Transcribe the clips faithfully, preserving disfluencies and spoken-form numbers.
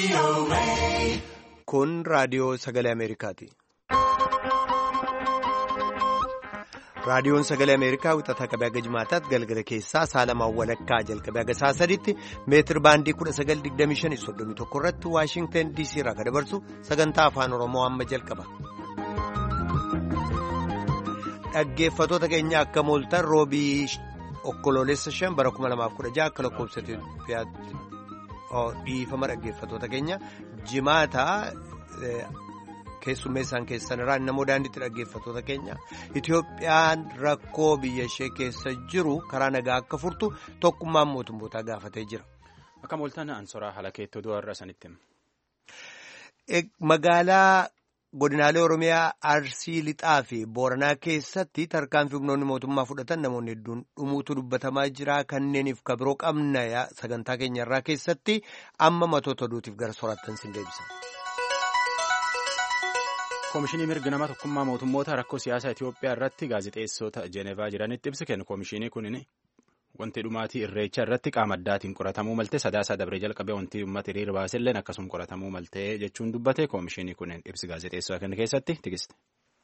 Kun raadiyoo sagalee Ameerikaati. Raadiyoon sagalee Ameerikaa wixataa qabee haga jimaataatti galgala keessaa saalamaan walakkaa jalqabee haga sa'a sadiitti meetir baandii kudha sagal digdamii shan soddomii tokko irratti Waashingtan D C irraa kan dabarsu sagantaa afaan Oromoo amma jalqaba. Dhaggeeffattoota keenya akka mooltan roobii onkoloolessa shan bara kuma lamaaf kudha jaha akka lakkoofsa Itoophiyaatti dhiifama dhaggeeffattoota keenya jimaataa. Keessummeessaan keessan irraa namoo daandiitti dhaggeeffattoota keenya Itoophiyaan rakkoo biyya ishee keessa jiru karaa nagaa akka furtu tokkummaan mootummootaa gaafatee jira. Akka mooltaan ansoraa haala keettoo du'arra sanitti. Magaalaa godinaalee Oromiyaa Arsii Lixaa fi Booranaa keessatti tarkaanfii humnoonni mootummaa fudhatan namoonni hedduun dhumuutu dubbatamaa jira. Kanneeniif kabiroo qabna sagantaa keenya irraa keessatti amma matoota oduutiif gara soraattan sin deebisa. Koomishinii mirga nama tokkummaa mootummoota rakkoo siyaasaa Itoophiyaa irratti gaazexeessota Jeenevaa jiranitti ibsa kennu. Koomishinii kun wanti dhumaatii irreecha irratti qaama addaatiin qoratamuu malte sadaasa dabree jalqabee wanti uummata hiriira baaselleen akkasuma qoratamuu malte jechuun dubbate. Koomishinii kun ibsi gaazexeessaa kana keessatti tigiste.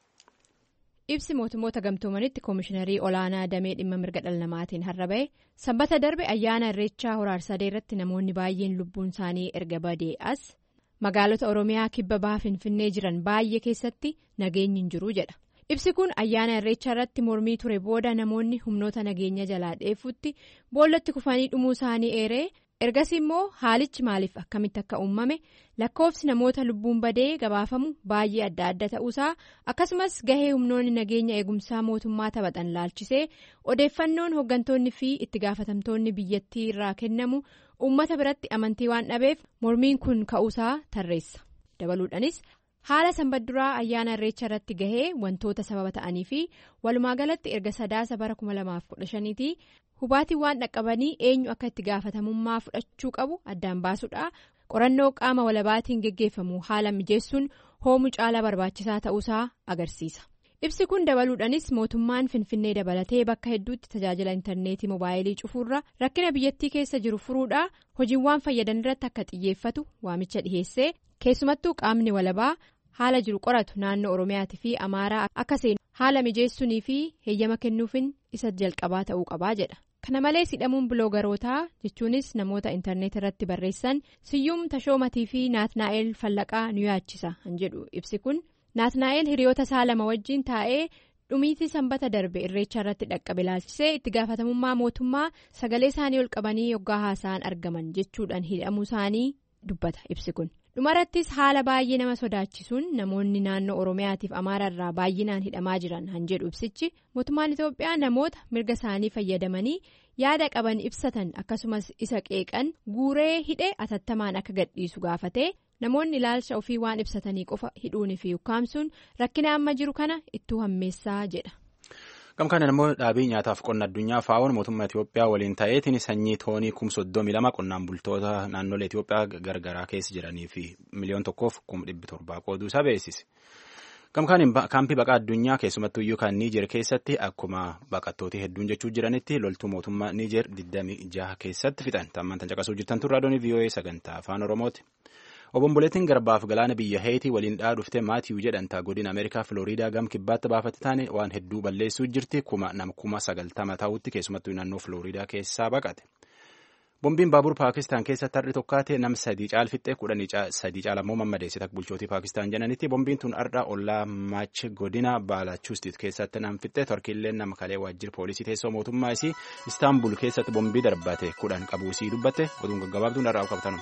Ibsi mootummoota gamtoomanitti koomishiinarii olaanaa damee dhimma mirga dhala namaatiin har'a bahe sanbata darbe ayyaana irreechaa hora arsadee irratti namoonni baay'een lubbuun isaanii erga badee as. Magaalota Oromiyaa kibba baha Finfinnee jiran baay'ee keessatti nageenyi hin jiru jedha. Ibsi kun ayyaana irreechaa irratti mormii ture booda namoonni humnoota nageenya jalaa dheefutti boollatti kufanii dhumuu isaanii eeree ergasii immoo haalichi maaliif akkamitti akka uumame lakkoofsi namoota lubbuun badee gabaafamu baay'ee adda adda ta'uusaa akkasumas gahee humnoonni nageenya eegumsaa mootummaa taphatan laalchisee odeeffannoon hooggantoonni fi itti gaafatamtoonni biyyattii irraa kennamu. Uummata biratti amantii waan dhabeef mormiin kun ka'uusaa tarreessa. Dabaluudhaanis haala sanbadduraa ayyaana irreecha irratti gahee wantoota sababa ta'anii fi walumaa galatti erga sadaasa bara kuma lamaaf kudha shaniitii hubaatiin waan dhaqqabanii eenyu akka itti gaafatamummaa fudhachuu qabu addaan baasuudha. Qorannoo qaama walabaatiin geggeeffamu haala mijeessuun hoomuu caalaa barbaachisaa ta'uusaa agarsiisa. Ibsi kun dabaluudhaanis mootummaan Finfinnee dabalatee bakka hedduutti tajaajila intarneetii moobaayilii cufuurra rakkina biyyattii keessa jiru furuudhaa hojiiwwan fayyadan irratti akka xiyyeeffatu waamicha dhiheessee keessumattuu qaamni walabaa haala jiru qoratu naannoo Oromiyaatii fi Amaaraa akka seenu haala mijeessuunii fi heeyyama kennuufin isa jalqabaa ta'uu qabaa jedha. Kana malees hidhamuun biloogarootaa jechuunis namoota intarneetii irratti barreessan Siyyuum Tashoomatii fi Naatnaa'el Fallaqaa nu yaachisa han jedhu ibsi kun. Naatnaa'el hiriyoota isaa lama wajjin taa'ee dhumiitii sanbata darbe irreecha irratti dhaqqabe laalchisee itti gaafatamummaa mootummaa sagalee isaanii ol qabanii yoggaa haasa'an argaman jechuudhaan hidhamuu isaanii dubbata ibsi kun. Dhumarrattis haala baay'ee nama sodaachisuun namoonni naannoo Oromiyaatiif Amaaraa irraa baay'inaan hidhamaa jiran han jedhu ibsichi mootummaan Itoophiyaa namoota mirga isaanii fayyadamanii yaada qaban ibsatan akkasumas isa qeeqan guuree hidhee atattamaan akka gadhiisu gaafate. Namoonni ilaalcha ofii waan ibsatanii qofa hidhuunii fi ukkaamsuun rakkina amma jiru kana ittuu hammeessaa jedha. Gamkaan immoo dhaabii nyaataaf qonna addunyaa faa'oon mootummaa Itoophiyaa waliin ta'eetiin sanyii toonii kum soddomii lama qonnaan bultoota naannolee Itoophiyaa gargaraa keessa jiranii fi miliyoon tokkoof kum dhibbi torbaa qooduu isaa beeksise. Gamkaan kaampii baqaa addunyaa keessumattuu iyyuu kan Niijer keessatti akkuma baqattooti hedduun jechuu jiranitti loltuu mootummaa Niijer digdamii jaha keessatti fixan. Tammaan tan caqasuu jirtan tun raadiyoon V O A sagantaa afaan Oromooti. Obomboleettiin garbaaf galaana biyya Heetii waliin dhaa dhuftee Maatiyuu jedhantaa godina Ameerikaa Filooriidaa gam kibbaatti baafatti taane waan hedduu balleessuu jirti kuma nam kuma sagaltama ta'utti keessumattuu naannoo Filooriidaa keessaa baqate. Bombiin baabur Paakistaan keessatti har'i tokkaate nam sadii caalfixxee kudhanii sadii caalammoo mammadeessita bulchootii Paakistaan jedhanitti bombiin tun har'a ollaa Maach godina Baalachuustit keessatti nam fixxee torkiillee nama kalee waajjira poolisii teessoo mootummaa isii Istaanbul keessatti bombii darbate kudhan qabuu isii dubbatte oduun gaggabaabduun har'aa qabatan.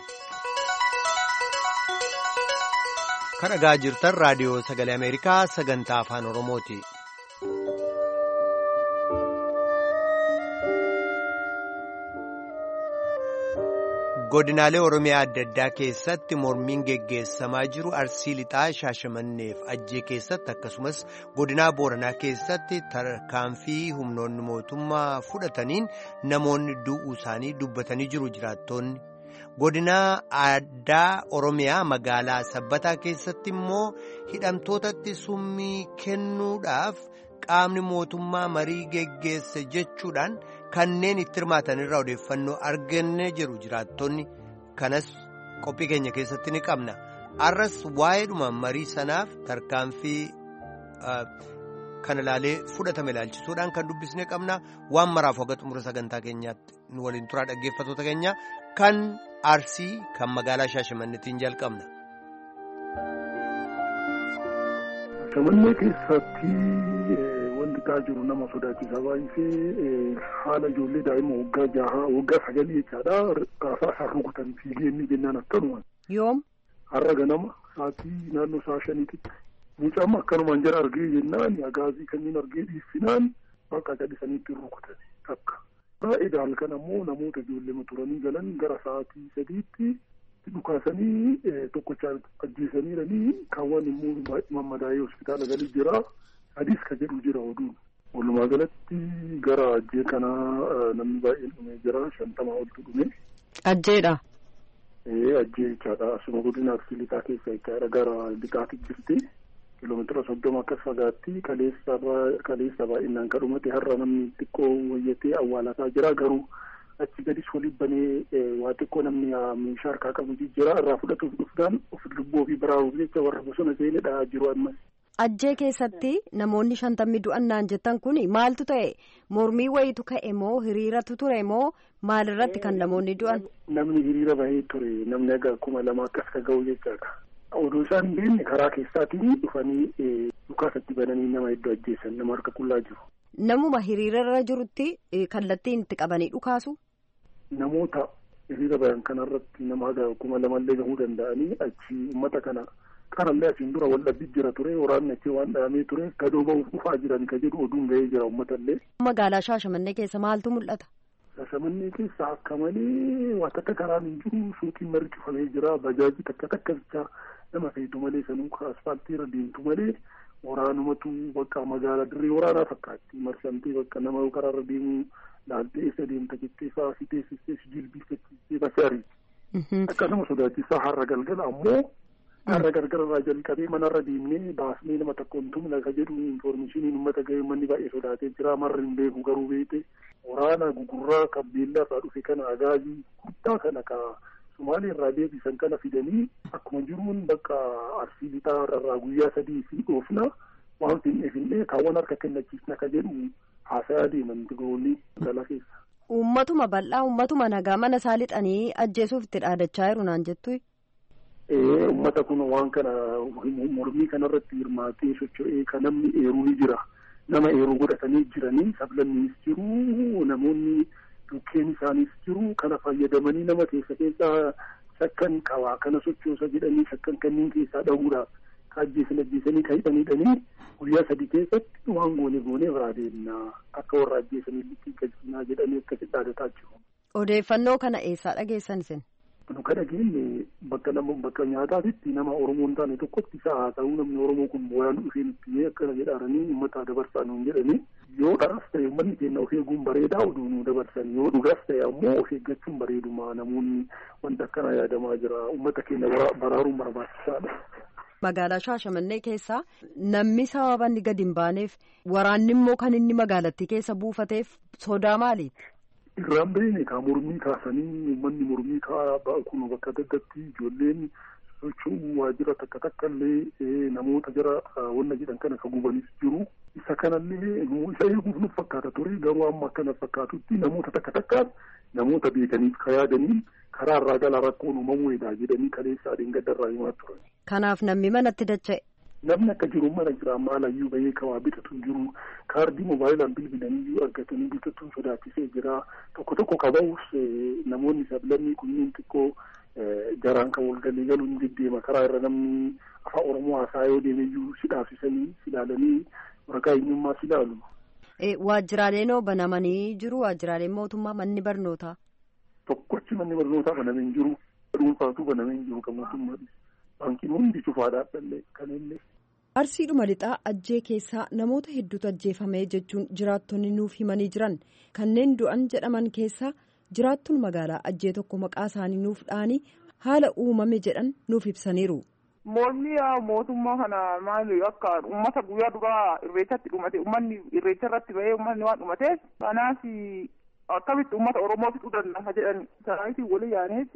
Kan dhagaa jirtan raadiyoo sagalee Ameerikaa sagantaa afaan Oromooti. Godinaalee Oromiyaa adda addaa keessatti mormiin geggeessamaa jiru Arsii Lixaa, Shaashamanneef Ajjee keessatti akkasumas godinaa Booranaa keessatti tarkaanfii humnoonni mootummaa fudhataniin namoonni du'uu isaanii dubbatanii jiru jiraattonni. Godinaa addaa Oromiyaa magaalaa Sabbataa keessatti immoo hidhamtootatti summii kennuudhaaf qaamni mootummaa marii geggeesse jechuudhaan kanneen itti hirmaatan irraa odeeffannoo argannee jiru jiraattonni kanas qophii keenya keessatti ni qabna. Arras waa'eedhuma marii sanaaf tarkaanfii kan ilaalee fudhatame ilaalchisuudhaan kan dubbisne qabna. Waan maraaf hoga xumura sagantaa keenyaatti nu waliin turaa dhaggeeffattoota keenya kan Arsii kan magaalaa Shaashamanneetiin jalqabna. Shaashamannee keessatti wanti ta'aa jiru nama sodaachisaa baay'ee haala ijoollee daa'ima waggaa jaha waggaa sagalii jechaadha. Raasaa isaan rukutan fiigeenni jennaan akkanuma. Yoom? Har'a ganama sa'aatii naannoo sa'a shaniititti. Mucaan akkanumaan jara argee jennaan agaazii kanneen argee dhiissinaan bakka gadhisaniitti rukutan takka. Baay'ee halkan ammoo namoota ijoollee turanii galan gara sa'aatii sadiitti dhukaasanii tokkochaan ajjeesaniiranii kaawwan immoo mammadaa'ee hospitaala galii jira. Adiis ka jedhu jira oduun. Walumaa galatti gara ajjee kanaa namni baay'een dhumee jira. Shantamaa oltu dhume. Ajjeedha. Ee ajjee jechaadha. Asuma godina Arsii lixaa keessa jechaadha. Gara lixaatti jirti. Kiiloomeetira soddoma akkas fagaatti kaleessa kaleessa baay'inaan kan dhumate har'a namni xiqqoo wayyatee awwaalataa jira. Garuu achi gadis walii banee waa xiqqoo namni meeshaa harkaa qabu jira. Irraa fudhatuuf dhufdaan of lubbuu ofii baraaruuf jecha warra bosona seenedha jiru ammas. Ajjee keessatti namoonni shantamni du'annaan jettan kun maaltu ta'e? Mormii wayitu ka'e moo hiriiratu ture moo maalirratti kan namoonni du'an? Namni hiriira bahee ture namni aga kuma lama akkas ka ga'u jechaadha. Oduu isaan beekne karaa keessaatiin dhufanii dhukaasatti bananii nama iddoo ajjeessan nama harka qullaa jiru. Namuma hiriirarra jirutti kallattiin itti qabanii dhukaasu? Namoota hiriira bahan kanarratti nama aga kuma lamallee gahuu danda'anii achi uummata kana. Kanallee asiin dura waldhabbii jira ture waraanni achi waan dhahamee ture gadoo bahuuf dhufaa jiran ka jedhu oduun gahee jira uummatallee. Magaalaa Shaashamannee keessa maaltu mul'ata? Shaashamannee keessa akka malee waa takka karaan hin jiru suuqiin margi cufamee jira bajaajii takka takka bichaa nama feetu malee sanuu asfaaltiirra deemtu malee waraanumatu bakka magaalaa dirree waraanaa fakkaatti marsamtee bakka nama karaarra deemu laaltee eessa deemta jettee fa'aa si teessistee si jilbiifachiistee bashaari. Akkasuma sodaachisaa har'a galgala ammoo. Har'a gargararraa jalqabee manarra deemnee baasnee nama tokkoon tumna ka jedhu infoormeeshiniin uummata gahee manni baay'ee sodaatee jira marri hin beeku garuu beekte waraana gugurraa kan beellarraa dhufe kana agaazii guddaa kana ka Sumaalee irraa deebisan kana fidanii akkuma jiruun bakka Arsii lixaa irraa guyyaa sadii fi dhoofna waan finnee finnee kaawwan harka kennachiisna ka jedhu haasayaa deeman tigoonni dala keessa. Uummatuma bal'aa uummatuma nagaa mana isaa lixanii ajjeesuuf itti dhaadachaa jiru naan jettu. Ee uummata kun waan kana mormii kanarratti hirmaatee socho'ee kan namni eeruu ni jira. Nama eeruu godhatanii jiranii sablanniis jiru namoonni dhukkeen isaaniis jiru kana fayyadamanii nama keessa keessaa shakkan qabaa kana sochoosa jedhanii shakkan kanneen keessaa dhahuudhaaf ka ajjeesan ajjeesanii ka hidhaniidhanii guyyaa sadii keessatti waan goone goone biraa deemna akka warra ajjeesanii liqii galchinaa jedhanii akkasitti dhaadataa jiru. Odeeffannoo kana eessaa dhageessan isin? Nu kan dhageenye bakka nama bakka nyaataatitti nama Oromoo hin taane tokkotti isaa haa ta'uu namni Oromoo kun booyaan dhufee nutti akkana jedhaaranii uummata dabarsaa nuun jedhanii yoo dharas ta'e uummanni keenya of eeguun bareedaa oduu nu dabarsan yoo dhugas ta'e ammoo of eeggachuun bareeduma namoonni wanta akkana yaadamaa jira uummata keenya baraaruun barbaachisaadha. Magaalaa Shaashamannee keessa namni sababa inni gadi hin baaneef waraanni immoo kan inni magaalattii keessa buufateef sodaa maaliiti? Irraan beekne kaa mormii kaasanii uummanni mormii kaa kun bakka daggatti ijoolleen socho'uu waajjira takka takka illee namoota jara wanna jedhan kana ka gubanis jiru. Isa kanallee isa eeguuf nu fakkaata ture garuu amma akkana fakkaatutti namoota takka takkaan namoota beekaniif ka yaadanii karaa irraa galaa rakkoon uumamuudha jedhanii kaleessa adiin gaddarraa himaa turan. Kanaaf namni manatti dacha'e. Namni akka jiru mana jira maalayyuu bahee kawaa bitatu jiru kaardii moobaayilaan bilbilanii argatanii bitatuun sodaachisee jira tokko tokko qaba'us namoonni sablammii kunniin xiqqoo jaraan kan walgalee galuun deddeema karaa irra namni afaan Oromoo haasaa yoo deemeyyuu si dhaabsisanii si ilaalanii maqaa eenyummaa si ilaalu. Waajjiraaleen hoo banamanii jiru waajjiraaleen mootummaa manni barnootaa? Tokkochi manni barnootaa banamee jiru dhuunfaatu banamee jiru kan mootummaadhis. Baankiin hundi cufaadhaaf illee kan illee. Arsiidhuma lixaa ajjee keessaa namoota hedduutu ajjeefame jechuun jiraattonni nuuf himanii jiran kanneen du'an jedhaman keessaa jiraattuun magaalaa ajjee tokko maqaa isaanii nuuf dhaanii haala uumame jedhan nuuf ibsaniiru. Mormii mootummaa kana maali akka uummata guyyaa duraa irreechatti dhumate uummanni irreecha irratti bahee uummanni waan dhumateef kanaaf akkamitti uummata Oromoo fixuu danda'a jedhan sanaatiin walii yaaneeti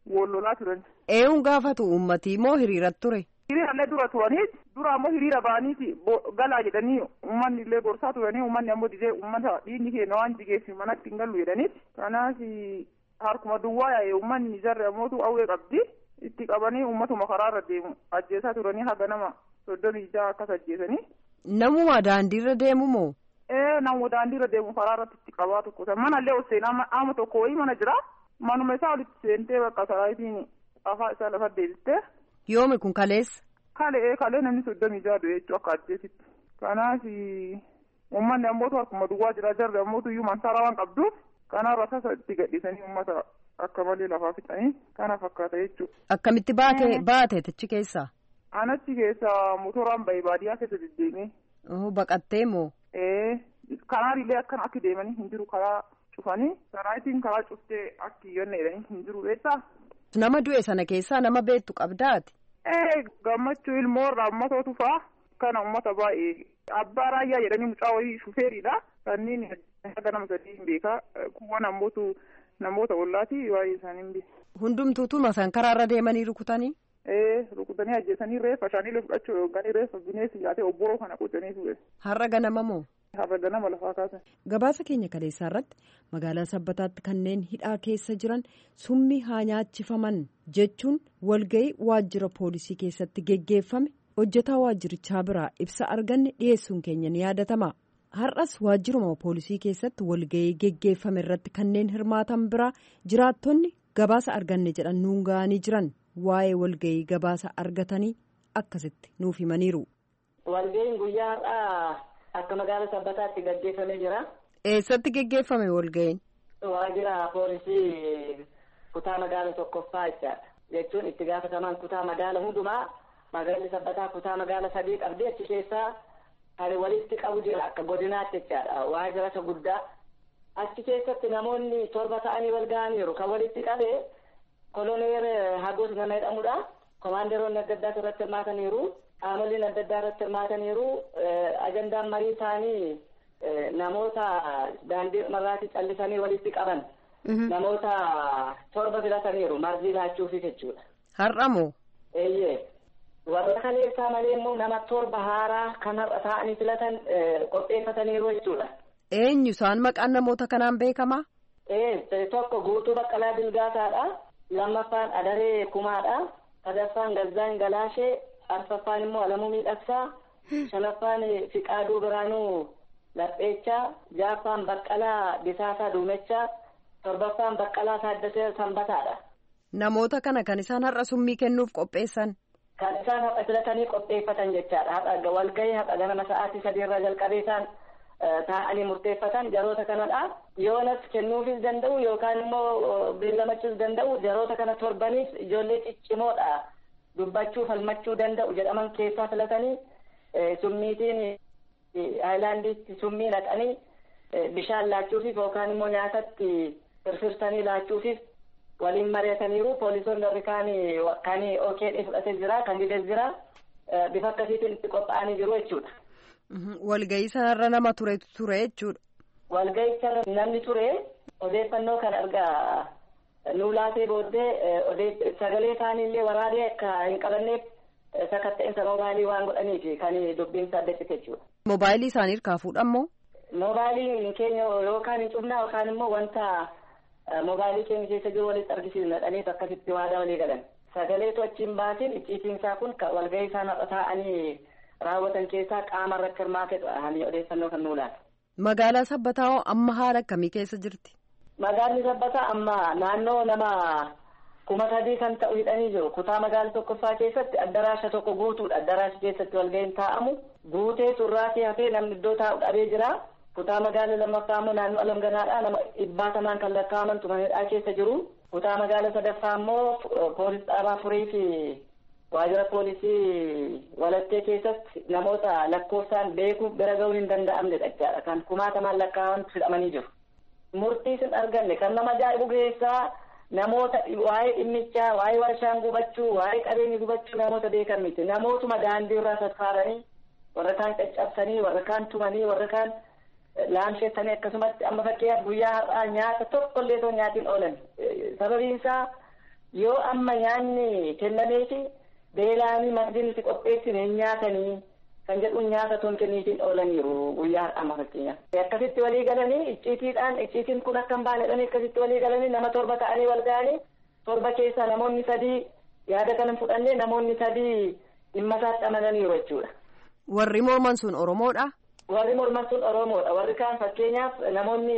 wallolaa turan. Eeyuun gaafatu uummatii moo hiriiratti ture? Hiriirallee dura turanii dura ammoo hiriira ba'aniiti galaa jedhanii uummanni illee gorsaa turanii uummanni ammoo didee uummata dhiigni keenya waan jigeessu manatti hin gallu jedhaniiti. Kanaaf harkuma duwwaa yaa'e uummanni jarri ammootu awwee qabdi itti qabanii uummatuma karaarra deemu ajjeesaa turanii haga nama soddomii jaha akkas ajjeesanii. Namuma daandiirra deemu moo? Ee namuma daandiirra deemu karaarratti itti qabaa tokko manallee ol seenaa ama tokko wayii mana jira manuma isaa olitti seentee bakka saraayitiin afaa isaa lafa deebistee. Yoomi kun kaleessa? Kalee kalee namni soddomii jaha du'e jechuun akka ajjeesitti. Kanaaf uummanni ammootu harkuma duwwaa jira jarri ammootu iyyuu mansaara waan qabduuf kanaaf sasa itti gadhiisanii uummata akka malee lafaa fixanii kana fakkaata jechuudha. Akkamitti baate baate achi keessaa? Anachi keessaa motoraan bahee baadiyyaa keessa deddeemee. Oh baqattee moo? Ee kanaafillee akkana akki deemanii hin jiru karaa cufanii saraayitiin karaa cuftee akki yonna jedhanii hin jiru beektaa? Nama du'e sana keessaa nama beektu qabdaati. Ee gammachuu ilmoo irraa uummatootu fa'a kana uummata baay'ee abbaa raayyaa jedhanii mucaa wayii shufeeridha kanneen haga nama sadii hin beekaa kuwwan ammootu namoota ollaati waa'ee isaanii hin beeku. Hundumtuutuma san karaarra deemanii rukutanii? Ee rukutanii ajjeesanii reeffa shaaniilee fudhachuu yookaan reeffa bineensi nyaatee obboroo kana qotanii ture. Har'a ganama moo? Har'a ganama lafaa kaasan. Gabaasa keenya kaleessaa irratti magaalaa Sabbataatti kanneen hidhaa keessa jiran summii haa nyaachifaman jechuun walgahii waajjira poolisii keessatti geggeeffame hojjetaa waajjirichaa biraa ibsa arganne dhiyeessuun keenya ni yaadatama. Har'as waajjiruma poolisii keessatti walgahii geggeeffame irratti kanneen hirmaatan biraa jiraattonni gabaasa arganne jedhan nuun ga'anii jiran waa'ee walgahii gabaasa argatanii akkasitti nuuf himaniiru. Walgahiin guyyaa har'aa akka magaalaa Sabbataatti gaggeeffamee jira. Eessatti gaggeeffame walgahiin? Waajjira poolisii kutaa magaalaa tokkoffaa jechaadha. Jechuun itti gaafatamaan kutaa magaalaa hundumaa magaalli Sabbataa kutaa magaalaa sadii qabdi achi keessaa kan walitti qabu jira akka godinaatti jechaadha. Waajjira isa guddaa achi keessatti namoonni torba ta'anii wal ga'aniiru kan walitti qabee koloneel Hagos nama jedhamudha. Komaanderoonni adda addaa irratti hirmaataniiru. Qaamoleen adda addaa irratti hirmaataniiru. Ajandaan marii isaanii namoota daandii marraatti callisanii walitti qaban. Namoota torba filataniiru marzii laachuufi jechuudha. Har'a moo? Eeyyee. Warra kaleessaa malee immoo nama torba haaraa kan har'a ta'anii filatan qopheeffataniiru jechuudha. Eenyu isaan maqaan namoota kanaan beekamaa? Ee tokko Guutuu Baqqalaa Bilgaataadha. Lammaffaan Adaree Kumaadha. Sadaffaan Gazzaan Galaashee. Arfaffaan immoo Alamuu Miidhagsaa. Shanaffaan Fiqaaduu Biraanuu Lapheechaa. Jaaffaan Baqqalaa Bisaasaa Duumechaa. Torbaffaan Baqqalaa Taaddasee Sanbataadha. Namoota kana kan isaan har'a summii kennuuf qopheessan? Kan isaan har'a filatanii qopheeffatan jechaadha. Har'a walgahii har'a ganama sa'aatii sadii irraa jalqabee isaan taa'anii murteeffatan jaroota kanadha. Yoonas kennuufis danda'u yookaan immoo beellamachuus danda'u jaroota kana torbaniif ijoollee ciccimoodha. Dubbachuu falmachuu danda'u jedhaman keessaa filatanii summiitiin haayilaandiitti summii naqanii bishaan laachuufiif yookaan immoo nyaatatti firfirsanii laachuufiif waliin mari'ataniiru. Poolisoonni warri kaanii kan ookee fudhatee jira kan dides jira bifa akkasiitiin itti qophaa'anii jiru jechuudha. Walgahii sanarra nama turetu ture jechuudha. Walgahii sanarra namni ture odeeffannoo kan argaa nuu laatee booddee sagalee isaaniillee waraabee akka hin qabanneef sakatta'insa mobaayilii waan godhaniif kan dubbiinsa adda jechuudha. Mobaayilii isaanii hirkaa fuudhammoo? Mobaayilii keenya yookaan hin cufnaa yookaan immoo wanta mobaayilii keenya keessa jiru walitti argisiisna dhaniif akkasitti waadaa walii galan. Sagaleetu achiin baatiin icciitiinsaa kun walgahii isaan har'a taa'anii raawwatan keessaa qaama irratti hirmaatedha hani odeeffannoo kan nuu laata. Magaalaa Sabbataa amma haala akkamii keessa jirti? Magaalli Sabbataa amma naannoo nama kuma sadii kan ta'u hidhanii jiru. Kutaa magaalaa tokkoffaa keessatti addaraasha tokko guutuudha. Addaraasha keessatti walgahiin taa'amu. Guutee surraatii hafee namni iddoo taa'u dhabee jira. Kutaa magaalaa lammaffaa immoo naannoo Alamganaadhaa nama dhibbaatamaan kan lakkaa'aman tumanidhaa keessa jiru. Kutaa magaalaa sadaffaa immoo poolis dhaabaa furii fi waajjira poolisii walattee keessatti namoota lakkoofsaan beekuuf bira ga'uun hin danda'amnedha jechaadha. Kan kumaatamaan lakkaa'aman hidhamanii jiru. Murtii sin arganne kan nama ajaa'ibu keessaa namoota waa'ee dhimmichaa, waa'ee warshaan gubachuu, waa'ee qabeenyi gubachuu namoota beekan miti. Namootuma daandii irraa sassaaranii warra kaan caccabsanii, warra kaan tumanii, warra kaan laamsheessanii akkasumatti amma fakkeenyaaf guyyaa har'aa nyaata tokkollee osoo nyaatiin oolan. Sababiin isaa yoo amma nyaanni kennameefi beelaanii margi nuti qopheessine nyaatanii kan jedhuun nyaata toon kenniitiin oolaniiru guyyaa amma fakkeenyaaf. Akkasitti walii galanii icciitiidhaan icciitiin kun akka hin baanedhanii akkasitti walii galanii nama torba ta'anii wal ga'anii torba keessaa namoonni sadii yaada kana fudhannee namoonni sadii dhimma isaatti amananiiru jechuudha. Warri morman sun Oromoodha? Warri morman sun Oromoodha. Warri kaan fakkeenyaaf namoonni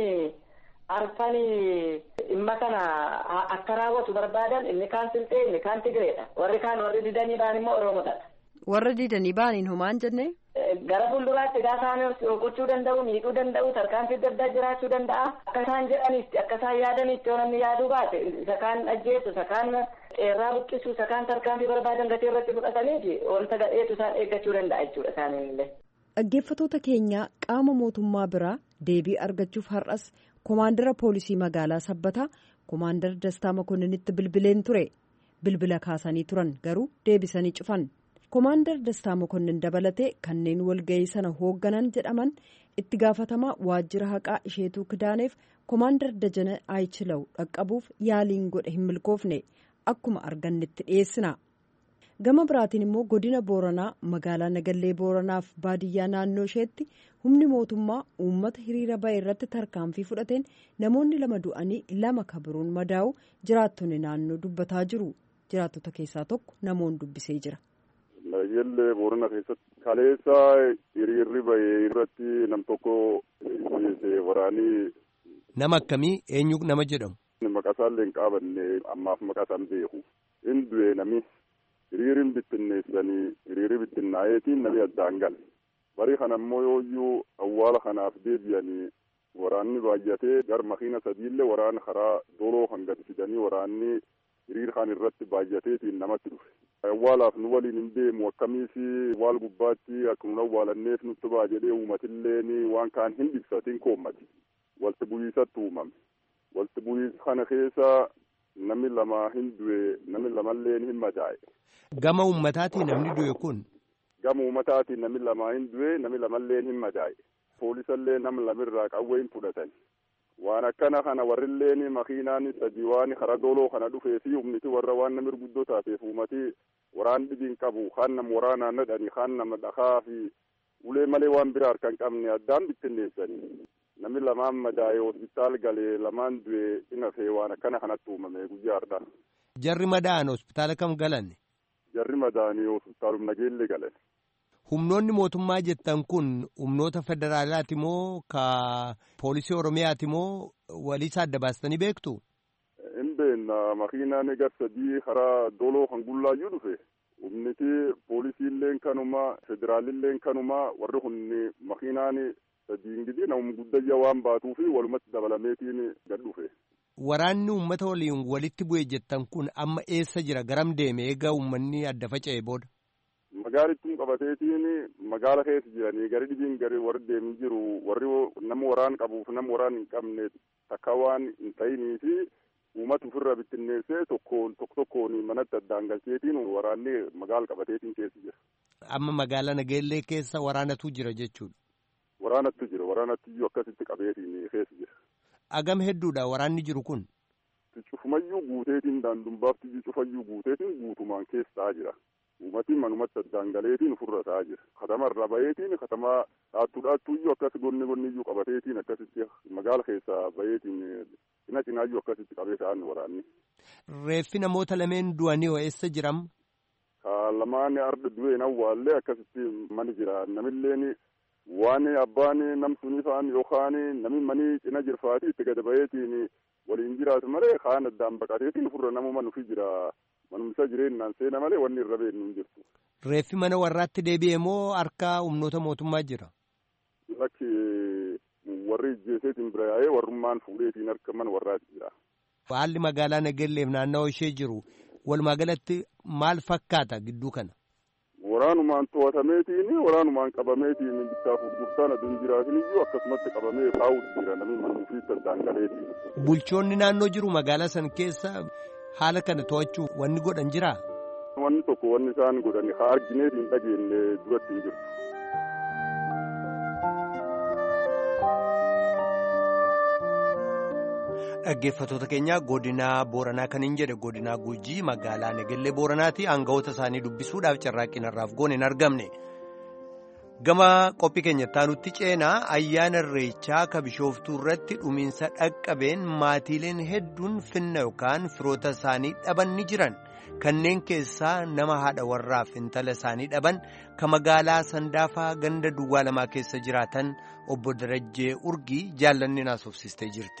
arfanii dhimma kana akka raawwatu barbaadan inni kaan Silxee inni kaan Tigireedha. Warri kaan warri didanii ba'an immoo Oromoodha. Warra didanii ba'aniin homaan jennee? Gara fuulduraatti gaafa gochuu danda'u miidhuu danda'u tarkaanfii adda addaa jiraachuu danda'a. Akka isaan jedhanitti akka isaan yaadanitti yoo namni yaaduu baate isa kaan ajjeesu isa kaan qeerraa buqqisu isa kaan tarkaanfii barbaadan gatii irratti fudhatanii wanta gadheetu isaan eeggachuu danda'a jechuudha isaaniillee. Dhaggeeffattoota keenya qaama mootummaa biraa deebii argachuuf har'as komaandara poolisii magaalaa Sabbataa komaandara Dastaa Makonninitti bilbileen ture. Bilbila kaasanii turan garuu deebisanii cufan. Komaandar Dastaa Mokonnin dabalatee kanneen walga'ii sana hoogganan jedhaman itti gaafatamaa waajjira haqaa isheetuu kidaaneef komaandar Dajana Ayichilaw dhaqqabuuf yaaliin godhe hin milkoofne akkuma argannetti dhiyeessina. Gama biraatiin immoo godina Booranaa magaalaa Nagallee Booranaaf baadiyyaa naannoo isheetti humni mootummaa uummata hiriira ba'e irratti tarkaanfii fudhateen namoonni lama du'anii lama kabiruun madaa'u jiraattonni naannoo dubbataa jiru. Jiraattota keessaa tokko namoonni dubbisee jira. Nagallee Boorana keessatti kaleessa hiriirri ba'e irratti nam tokko waraanii. Nama akkamii eenyu nama jedhamu? Maqasaallee hin qaabanne ammaaf maqasaan beeku. Hin du'e nami hiriirin bittinneessanii hiriirri bittinnaa'eetiin nami addaan gale. Bari kana immoo yooyyuu awwaala kanaaf deebi'anii waraanni baay'atee gar makiina sadiillee waraana karaa doloo kan gadi fidanii waraanni hiriir kan irratti baay'ateetiin namatti dhufe. Awwaalaaf nu waliin hin deemu akkamiif awwaal gubbaatti akkuma awwaalanneef nutti ba'a jedhee uummatilleen waan kaan hin ibsatiin koommati. Walti bu'iisatti uumame. Walti bu'iisa kana keessa namni lama hin du'e namni lamallee hin madaa'e. Gama uummataatiin namni du'e kun? Gama uummataatiin namni lama hin du'e namni lamallee hin madaa'e. Poolisallee nama lamirraa qawwee hin fudhatan. Waan akkana kana warrilleen makiinaan sadii waan karaa doloo kana dhufee fi humniti warra waan namni guddoo taateef uummati waraan dhibiin qabu kaan nama waraanaan nadhanii kaan nama dhakaa fi ulee malee waan biraa harka hin qabne addaan bittinneessanii. Namni lamaan madaa'ee hospitaal galee lamaan du'e inafee waan akkana kanatti uumame guyyaa har'aa. Jarri madaa'an hospitaala kam galan? Jarri madaa'anii hospitaalum Nageellee galan. Humnoonni mootummaa jettan kun humnoota federaalaati moo ka poolisii Oromiyaati moo waliisa adda baastanii beektu? Hin beekna makiinaan egaa sadii karaa doloo kan gullaayyuu dhufe. Humniti poolisiilleen kanuma federaalilleen kanuma warri kun makiinaan sadiin gidi nama guddayya waan baatuufi walumatti dabalameetiin gad dhufe. Waraanni uummata waliin walitti bu'e jettan kun amma eessa jira garam deeme egaa uummanni adda faca'e booda? Magaalittiin qabateetiin magaala keessa jiranii gari dhibiin gari warri deemin jiru warri nama waraan qabuuf nama waraan hin qabne takka waan hin ta'inii fi uummata ofirra bittinneessee tokkoon tokko tokkoon manatti addaan galcheetiin waraanni magaala qabateetiin keessa jira. Amma magaala Nageellee keessa waraanatu jira jechuudha. Waraanatu jira waraanatu iyyuu akkasitti qabeetiin keessa jira. Agam hedduudha waraanni jiru kun? Cufumayyuu guuteetiin daandumbaafti cufayyuu guuteetiin guutumaan keessaa jira. Uummatiin manumatti addaan galeetiin ofirra ta'aa jira. Katama irra baheetiin katama dhaattuu dhaattuu iyyuu akkas gonni gonni iyyuu qabateetiin akkasitti magaala keessaa baheetiin cina cinaayyuu akkasitti qabee ta'an waraanni. Reeffi namoota lameen du'anii hoo eessa jiram? Ka lamaan arda du'een awwaallee akkasitti mani jira. Namilleen waan abbaan nam sunii fa'an yookaan namni manii cina jirfaatii itti gad baheetiin waliin jiraatu malee kaan addaan baqateetiin ofirra namuma nufi jira. Manumsa jireenyaan seena malee wanni irra beeknu hin jirtu. Reeffi mana warraatti deebi'e moo harka humnoota mootummaa jira? Lakki warri ijjeeseetiin bira yaa'ee warrummaan fuudheetiin harka mana warraatti jira. Haalli magaalaa Nageelleef naannawaa ishee jiru walumaa galatti maal fakkaata gidduu kana? Waraanumaan to'atameetiin waraanumaan qabameetiin bittaaf gurgurtaan aduun jiraatin iyyuu akkasumatti qabamee taa'uutu jira namni manuufiitti addaan galeetiin. Bulchoonni naannoo jiru magaalaa san keessa haala kana to'achuuf wanni godhan jiraa? Wanni tokko wanni isaan godhan haa argineetiin hin dhageenye duratti hin jirtu. Dhaggeeffattoota keenya godinaa Booranaa kan hin jedhe godinaa Gujii magaalaa Nagellee Booranaatti aangawoota isaanii dubbisuudhaaf carraaqqii narraaf goone hin argamne. Gama qophii keenyatti aanutti ceenaa ayyaana irreechaa ka Bishooftuu irratti dhumiinsa dhaqqabeen maatiileen hedduun finna yookaan firoota isaanii dhaban ni jiran. Kanneen keessaa nama haadha warraaf intala isaanii dhaban ka magaalaa Sandaafaa ganda Duwwaa Lamaa keessa jiraatan obbo Darajjee Urgii jaallanni naasofsiistee jirti.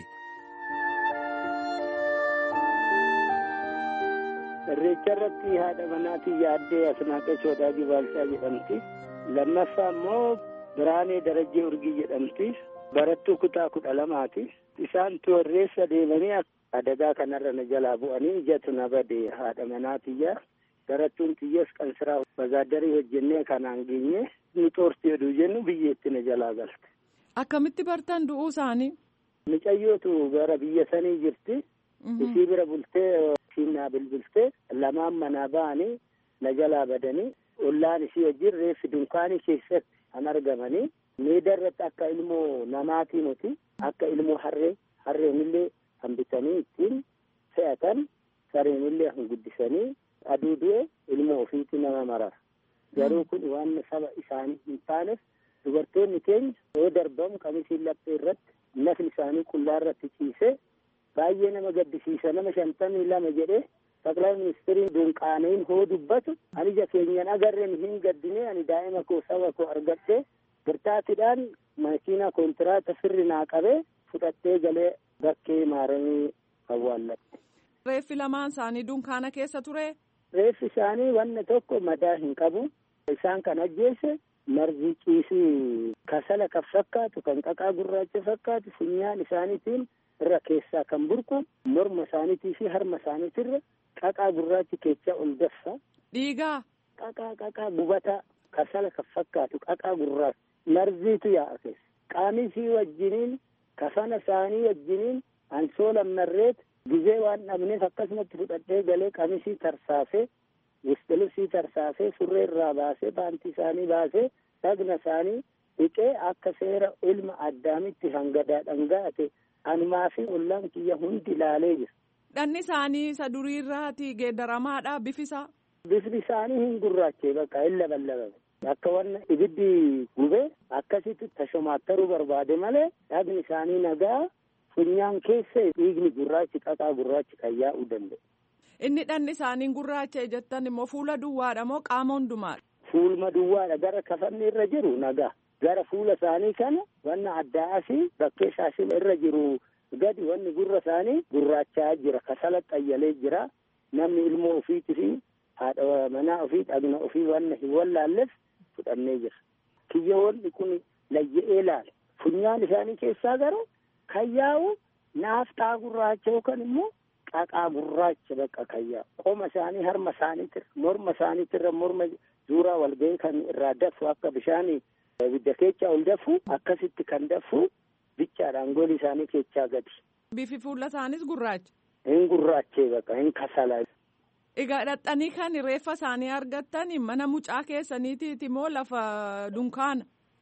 Irreecha irratti haadha manaatii yaaddee Asnaaqee Soodaabii Baalchaa jedhamti. Lammaffaa immoo Biraanee Darajjee Urgii jedhamti. Barattuu kutaa kudha lamaati. Isaan toorreessa deemanii adagaa kanarra na jalaa bu'anii ijatu na bade haadha manaatiyya. Barattuun xiyyees qansiraa bazaadarii hojjennee kanaan geenye ni xoorti jedhu jennu biyyeetti na jalaa galte. Akkamitti bartan du'uu isaanii? Micayyootu gara biyya sanii jirti. Isii bira bultee ishiin naa bilbiltee lamaan manaa ba'anii na jalaa badanii ollaan isii wajjin reeffi dunkaanii keessatti kan argamanii meeda irratti akka ilmoo namaatii nuti akka ilmoo harree harreenillee kan bitanii ittiin fe'atan sareenillee kan guddisanii aduu du'e ilmoo ofiitti nama marara. Garuu kun waan saba isaanii hin taaneef dubartoonni keenya yoo darbamu qamisiin laphee irratti nafni isaanii qullaa irratti ciisee baay'ee nama gaddisiisa. Nama shantamii lama jedhee Taqlaa Ministeeriin Dunqaaneen hoo dubbatu ani ija keenyan agarreen hin gaddine ani daa'ima koo saba koo argadhee birtaatiidhaan makiinaa kontiraata firri naa qabee fudhattee galee bakkee maaramii awwaallatte. Reeffi lamaan isaanii dunkaana keessa ture? Reeffi isaanii wanna tokko madaa hin qabu. Isaan kan ajjeese marzii ciisii kasala kan fakkaatu kan qaqaa gurraacha fakkaatu funyaan isaaniitiin irra keessaa kan burqu morma isaaniitii fi harma isaaniitirra qaqaa gurraachi keechaa ol daffa. Dhiigaa? Qaqaa qaqaa gubataa kasala kan fakkaatu qaqaa gurraacha marziitu yaa'a keessa. Qaamisii wajjiniin kafana isaanii wajjiniin ansoola marreet gizee waan dhabneef akkasumatti fudhadhee galee qamisii tarsaasee wistilibsii tarsaasee surree irraa baasee baantii isaanii baasee dhagna isaanii dhiqee akka seera ilma addaamitti hangadaa dhangaate anumaa fi ollaan kiyya hundi ilaalee jira. Dhanni isaanii isa durii irraati geeddaramaadha bifisaa? Bifni isaanii hin gurraachee bakka hin labalabame. Akka wanna ibiddi gubee akkasitti tashomaattaruu barbaade malee dhagni isaanii nagaa funyaan keessa dhiigni gurraachi qaqaa gurraachi kan yaa'uu danda'e. Inni dhanni isaanii gurraacha jettan immoo fuula duwwaadha moo qaama hundumaadha? Fuulma duwwaadha. Gara kafanni irra jiru nagaa. Gara fuula isaanii kana wanna addaa fi bakkee shaashila irra jiru gadi wanni gurra isaanii gurraachaa jira. Kasala xayyalee jira. Namni ilmoo ofiitii fi haadha manaa ofii dhagna ofii wanna hin wallaalleef fudhannee jira. Kiyyoonni kun layya'ee laala. Funyaan isaanii keessaa garuu kan yaa'u naaftaa gurraacha yookaan immoo qaqaa gurraacha bakka kan yaa'u. Qoma isaanii harma isaaniitirra morma isaaniitirra morma zuuraa walga'ii kan irraa dafu akka bishaanii ibidda keechaa ol dafu akkasitti kan dafu bichaadhaan gooli isaanii keechaa gadi. Bifi fuula isaaniis gurraacha? Hin gurraachee bakka hin kasala. Egaa dhaqxanii kan reeffa isaanii argattan mana mucaa keessaniitiiti moo lafa dunkaana?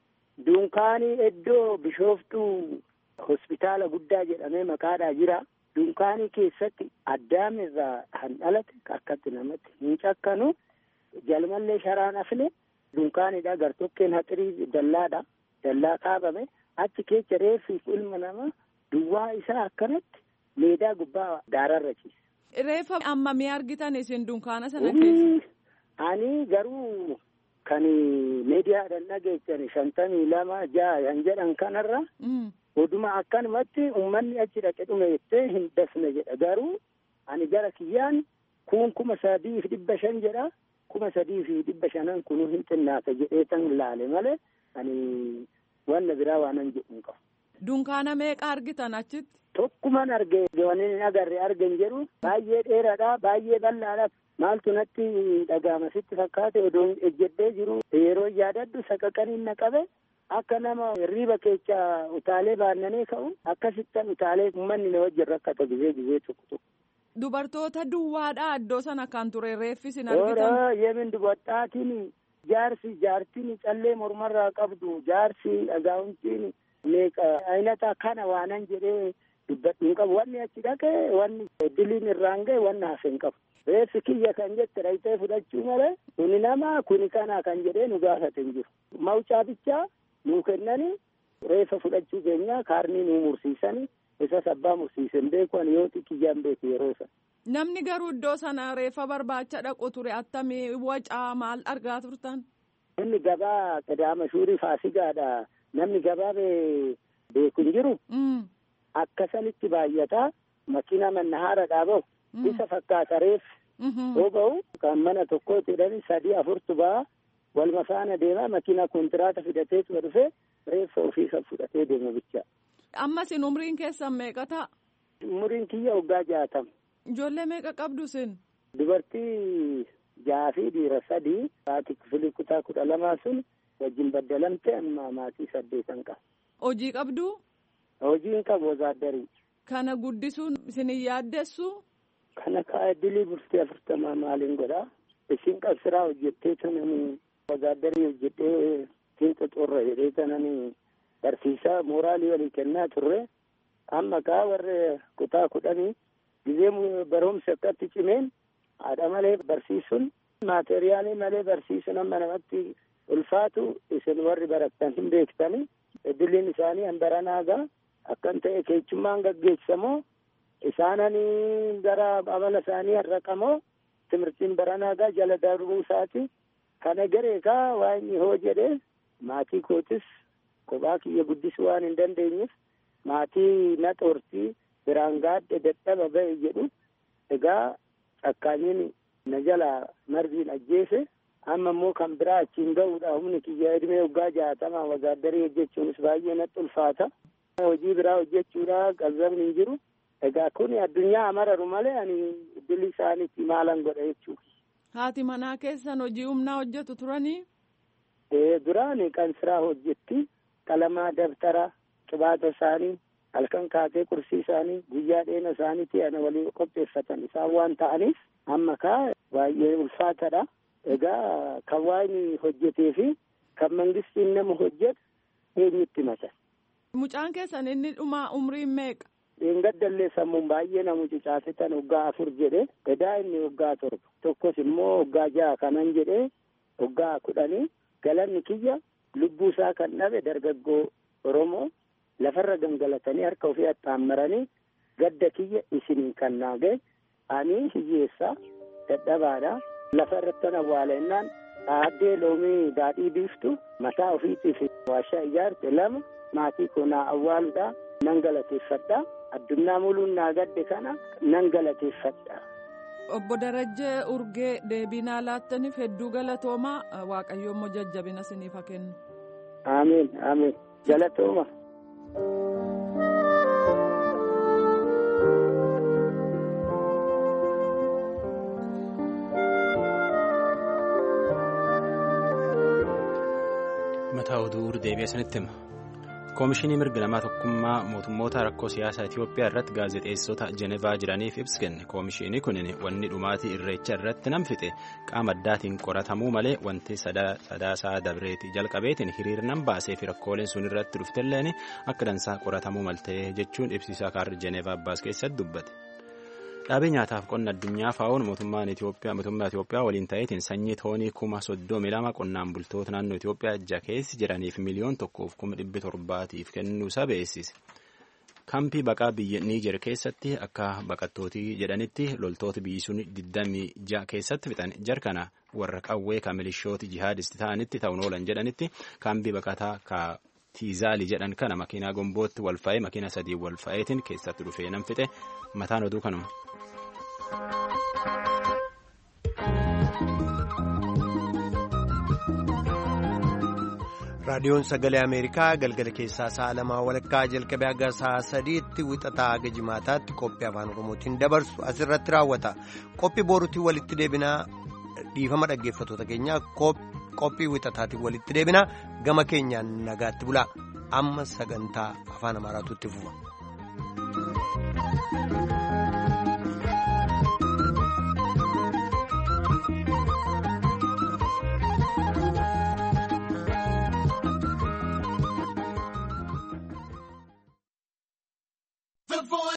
Dunkaanii iddoo Bishooftuu hospitaala guddaa jedhamee maqaadhaa jira. Dunkaanii keessatti addaam irraa kan dhalate akkatti namatti hin cakkanu jalmallee sharaan afne dunkaanidha. Gartokkeen haxirii dallaadha. Dallaa kaabame achi keessa reeffi ilma namaa duwwaa isaa akkanatti meedaa gubbaa daararra ciise. Reeffa ammamii argitan isin dunkaana sana keessa? Ani garuu kan meediyaadhaan dhageessan shantamii lama ja'a kan jedhan kanarra oduma akkanumatti uummanni achi dhaqe dhume jettee hin dafne jedha. Garuu ani gara kiyyaan kun kuma sadii fi dhibba shan jedha. Kuma sadii fi dhibba shanan kunu hin xinnaata jedhee tan laale malee ani wanna biraa waanan jedhu qabu. Dunkaana meeqa argitan achitti? Tokkuman arge wanni hin agarre argen jedhu baay'ee dheeraadha baay'ee bal'aadha. Maaltu natti dhaga'ama sitti fakkaate odoon ejjedhee jiru yeroo yaadadhu saqaqaniin na qabe akka nama riiba keessa utaalee baannanee ka'u akkasittan utaalee uummanni na wajjin rakkata gizee gizee tokko tokko. Dubartoota duwwaadhaa iddoo sana kan ture reeffi sin argitan? Oora yemin dubartaatiin jaarsi jaartiin callee mormarraa qabdu jaarsi agaa'umtiin meeqa aynata kana waanan jedhee dubbadhu hin qabu. Wanni achi dhaqee wanni diliin irraan ga'e wanni hafe hin qabu. Reeffi kiyya kan jette dhayitee fudhachuu malee kuni nama kuni kana kan jedhee nu gaafate hin jiru. Mawcaa bichaa nuu kennanii reeffa fudhachuu keenya kaarnii nuu mursiisanii isa sabbaa mursiisan beeku ani yoo kiyyaan beeku yeroo sana. Namni garuu iddoo sana reeffa barbaacha dhaqu ture attamii wacaa maal argaa turtan? Inni gabaa qadaama shuurii faasigaadha. Namni gabaa beeku hin jiru. Akkasanitti baay'ataa makiina mannahaara dhaabahu isa fakkaata reeffi yoo ba'u kan mana tokkooti jedhanii sadii afurtu ba'a walma faana deemaa makiina kontiraata fidateetu dhufe reeffa ofii kan fudhatee deema bichaa. Amma sin umriin keessan meeqa ta'a? Umriin kiyya waggaa jaatama. Ijoollee meeqa qabdu sin? Dubartii jaha fi dhiira sadii haati kifilii kutaa kudha lamaa sun wajjin baddalamte amma maatii saddeetan qaba. Hojii qabdu? Hojii hin qabu wazaaddarii. Kana guddisuun isin hin yaaddessu? Kana kaa dilii bultee afurtamaa maaliin godhaa? Isin qabsiraa hojjettee tananii wazaaddarii hojjettee siinqa xurra jedhee tananii barsiisaa mooraalii walii kennaa turre amma kaa warra kutaa kudhanii gizee barumsa akkatti cimeen haadha malee barsiisuun maateriyaalii malee barsiisuun amma namatti ulfaatu isin warri barattan hin beektanii diliin isaanii hanbaranaagaa akkan ta'e keechummaan gaggeessamoo isaananii gara amala isaanii harraqamoo timirtiin baranaagaa jala darbuu isaati kana gareekaa waan hoo jedhee maatii kootis kophaa kiyya guddisuu waan hin dandeenyeef maatii na xoortii biraan gaadhe dadhaba ba'e jedhu egaa cakkaanyiin na jala marbiin ajjeese amma immoo kan biraa achiin ga'uudha humni kiyya edmee waggaa jaatamaa wazaaddarii hojjechuunis baay'ee natti ulfaata. Hojii biraa hojjechuudha qalbabni hin jiru. Egaa kun addunyaa amararu malee ani dilii isaaniitti maalan godha jechuudha. Haati manaa keessan hojii humnaa hojjetu turanii? Ee duraan kan siraa hojjetti qalamaa dabtara qibaata isaanii halkan kaatee kursii isaanii guyyaa dheena isaaniitti ana walii qopheeffatan isaan waan ta'aniif amma kaa baay'ee ulfaatadha. Egaa kan waan hojjetee fi kan mangistiin nama hojjetu eenyutti mata. Mucaan keessan inni dhumaa umriin meeqa? Dheengaddallee sammuun baay'ee namu cicaasetan waggaa afur jedhe edaa inni waggaa torba tokkos immoo waggaa jaha kanan jedhe waggaa kudhanii galanni kiyya lubbuu isaa kan dhabe dargaggoo Oromoo lafarra gangalatanii harka ofii axxaammaranii gadda kiyya isinii kan naage ani hiyyeessaa dadhabaadha. Lafa irratti awwaalennaan aaddee loomii daadhii biiftu mataa ofiitiif waashaa ijaarte lama maatii koo naa awwaaluudha nan galateeffadha. Addunyaa muluun naa gadde kana nan galateeffadha. Obbo Darajjee Urgee deebinaa laattaniif hedduu galatoomaa Waaqayyo immoo jajjabina isiniif haa kennu. Amiin amiin galatooma. Mataa oduu deebi'ee isinitti hima. Koomishinii mirga namaa tokkummaa mootummoota rakkoo siyaasaa Itoophiyaa irratti gaazexeessota Jenevaa jiraniif ibsa kenne. Koomishinii kunin wanni dhumaatii irreecha irratti namfite qaama addaatiin qoratamuu malee wanti sadaasaa dabreetii jalqabeetiin hiriirnan baasee fi rakkooleen sun irratti dhuftelleen akka dansaa qoratamuu maltee jechuun ibsisaa kaarri Jenevaa baas keessatti dubbate. Dhaabee nyaataaf qonna addunyaa faa'oon mootummaan Itoophiyaa mootummaa Itoophiyaa waliin ta'eetiin sanyii toonii kuma soddomii lama qonnaan bultoota naannoo Itoophiyaa ija keessa jiraniif miliyoon tokkoof kuma dhibbi torbaatiif kennuu isaa beeksise. Kaampii baqaa biyya Niijer keessatti akka baqattootii jedhanitti loltoota biyyi sun digdamii ja'a keessatti fixan jar kana warra qawwee ka milishooti jihaadisti ta'anitti ta'uun oolan jedhanitti kaampii baqataa ka Tiizaalii jedhan kana makiinaa gombootti wal fa'ee makiina sadii wal fa'eetiin keessatti dhufee nam fixe mataan oduu kanuma. raadiyoon sagalee ameerikaa galgala keessaa sa'a lamaa walakkaa jalqabee hanga sa'a sadiitti wixataa hanga jimaataatti qophii afaan oromootiin dabarsu asirratti raawwata. Qophii boruutiin walitti deebinaa dhiifama dhaggeeffattoota keenyaa qophii wixataatiin walitti deebinaa gama keenyaan nagaatti bulaa amma sagantaa afaan amaaraatu itti fufa.